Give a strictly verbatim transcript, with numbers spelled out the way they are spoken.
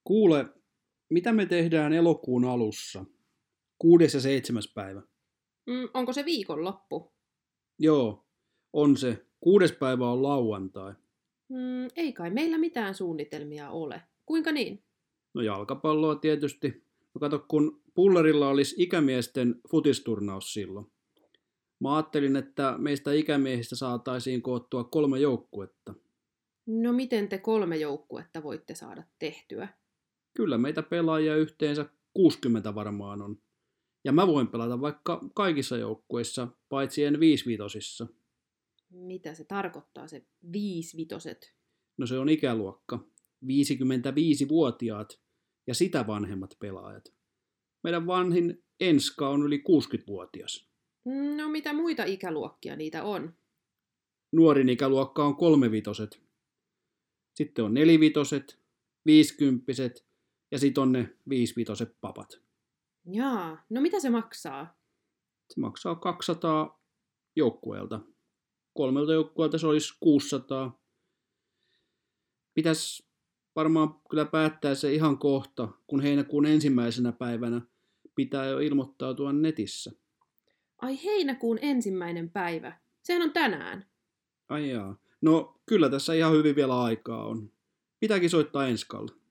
Kuule, mitä me tehdään elokuun alussa? Kuudes ja seitsemäs päivä. Mm, onko se viikonloppu? Joo, on se. Kuudes päivä on lauantai. Mm, ei kai meillä mitään suunnitelmia ole. Kuinka niin? No jalkapalloa tietysti. No kato, kun Pullerilla olisi ikämiesten futisturnaus silloin. Mä ajattelin, että meistä ikämiehistä saataisiin koottua kolme joukkuetta. No miten te kolme joukkuetta voitte saada tehtyä? Kyllä meitä pelaajia yhteensä kuusikymmentä varmaan on. Ja mä voin pelata vaikka kaikissa joukkueissa, paitsi en viisivitosissa. Mitä se tarkoittaa, se viisivitoset? No se on ikäluokka. viisikymmentäviisivuotiaat ja sitä vanhemmat pelaajat. Meidän vanhin Enska on yli kuusikymmentävuotias. No mitä muita ikäluokkia niitä on? Nuorin ikäluokka on kolmevitoset. Sitten on nelivitoset, viisikymppiset ja sitten on ne viisivitoset papat. Jaa, no mitä se maksaa? Se maksaa kaksisataa joukkueelta. Kolmelta joukkueelta se olisi kuusisataa. Pitäisi varmaan kyllä päättää se ihan kohta, kun heinäkuun ensimmäisenä päivänä pitää jo ilmoittautua netissä. Ai heinäkuun ensimmäinen päivä. Sehän on tänään. Ai jaa. No kyllä tässä ihan hyvin vielä aikaa on. Pitääkin soittaa Enskalle.